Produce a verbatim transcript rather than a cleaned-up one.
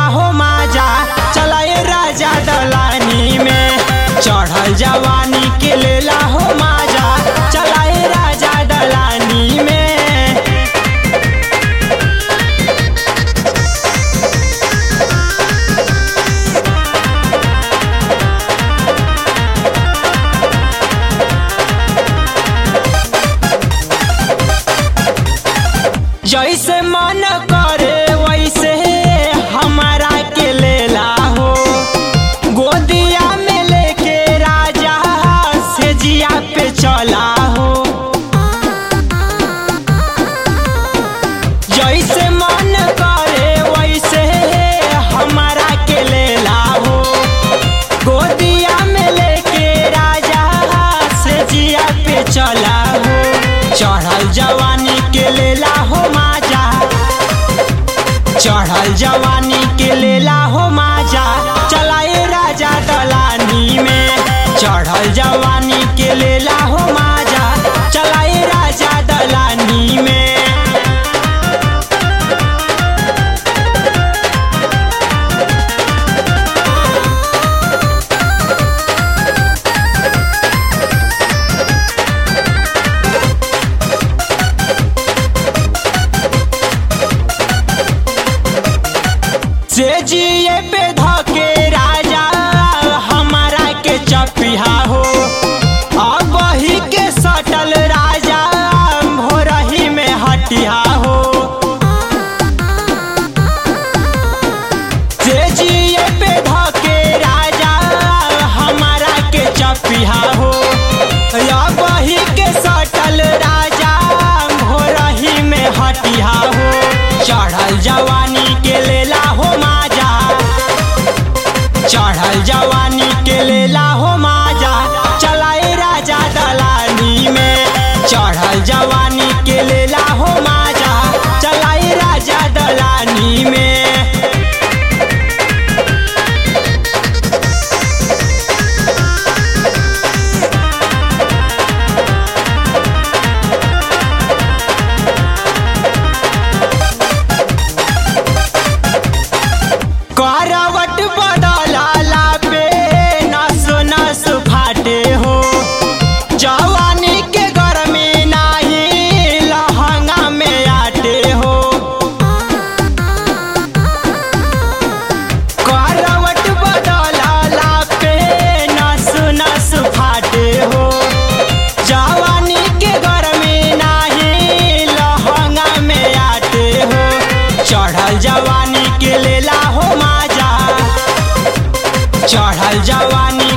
हो माजा, चलाए राजा दलानी में। चढ़ल जवानी के लेला हो माजा, चलाए राजा दलानी में। जैसे मन करे वैसे हमारा के लेला हो, गोदिया में लेके राजा से जिया पे चला हो। जैसे मन करे वैसे हमारा के लेला हो, गोदिया में लेके राजा से जिया पे चला हो। चढ़ल जवानी के लेला हो माजा, चढ़ल जवानी के लेला हो माजा, चलाए राजा दलानी में। चढ़ल जवानी के लेला हो माजा, चलाए राजा दलानी में। से जिए पे धके राजा हमारा के चपिहा हो, अब ही के सटल राजा भोरही में हटिया हो। से जिए पे धके राजा हमारा के चपिहा हो, अब ही के सटल राजा भोरही में हटिया हो। चढ़ल जवानी के लेला हो माजा, चढ़ल जवानी के लेला हो माजा, चलाए राजा दलानी में। चढ़ल जवानी के लेला हो माजा, चलाए राजा दलानी में। करवट बदलाला पे नस नस फाटे हो, जवानी के गर्मी नाही लहंगा में आटे हो। करवट बदलाला पे नस नस फाटे हो, जवानी के गर्मी नाही लहंगा में आटे हो। चढ़ल जवानी के लेला हो माजा, चढ़ल जवानी